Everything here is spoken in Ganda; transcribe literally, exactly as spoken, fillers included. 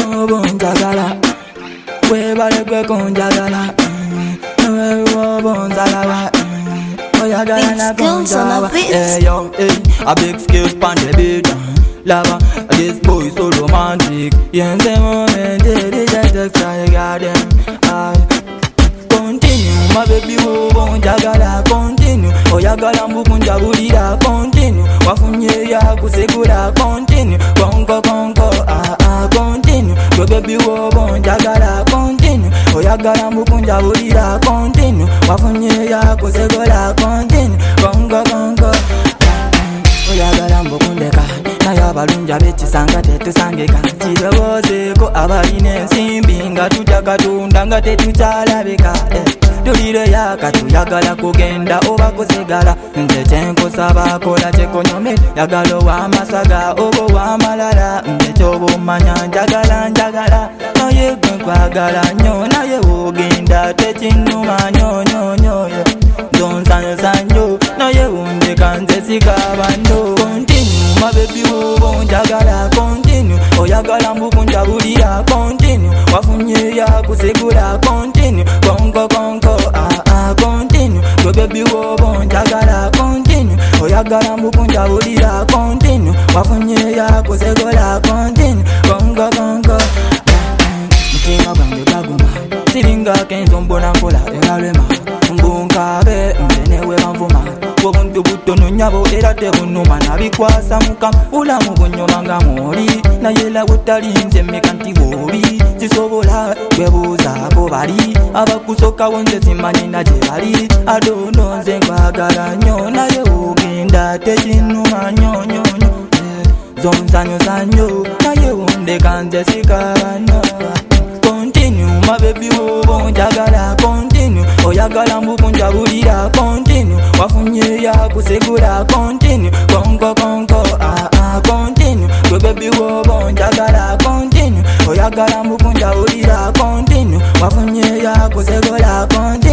wobo njagala webale gwe konjagala wewe wobo njagala oyagala na konjagala. Hey yo, hey, a big skills pan the beat. Lava, this boy so romantic. Yenze moment, they just excited, got them. Continue, my baby, wobo njagala. Continue, oyagala mbukunja bulira. Continue, wafunye ya kusekula. Continue, konko konko, ah ah. Continue, my baby, wobo njagala. Continue, oyagala mbukunja bulira. Continue, wafunye ya kusekula. Continue, konko konko. Oyagala mbukundeka naye abalungi ab'ekisanga tetusangika kirowoozeko abalina ensimbi nga tutya Katonda nga tetukyalabika. Tulire yaka tuyagala kugenda oba kusigala nze kyenkusaba kola kyekonyome yagala ow'amasaga oba ow'amalala nze kyoba omanya njagala njagala naye gwe nkwagala nnyo naye wogenda tekinnuma nyonyonyoyo nzonsanyusa nnyo naye wundeka nze sigaba nnyo. Continue, my baby, wobo njagala. Continue, oyagala mbukunja bulira. Continue, wafunye ya kusekula. Continue, konko konko, ah ah. Continue, my baby, wobo njagala. Continue, oyagala mbukunja bulira. Continue, wafunye ya kusekula. Continue, konko konko. Mutima gwange gaguma siringa kenzo mbona nkola engalema mbunkabe nzenewe banvuma obuntu butono nyabo era tebunuma nabikwasa mukama bulamu bunyoma nga mwoli naye la butalinze mmeka nti bwobi sisobola kwebuuzaako bali abakusoka wonze simanyi na gye bali adono nze nkwagala nnyo naye ogenda tekinnuma nyonyonyo zonsanyusa nnyo naye wondeka nze sikaba nnyo. Continue, my baby, wobo njagala. Continue, oyagala mbukunja bulira. Continue, wafunye ya kusekula. Continue, konko konko, ah ah. Continue, my baby, wobo njagala. Continue, oyagala mbukunja bulira. Continue, wafunye ya kusekula. Continue.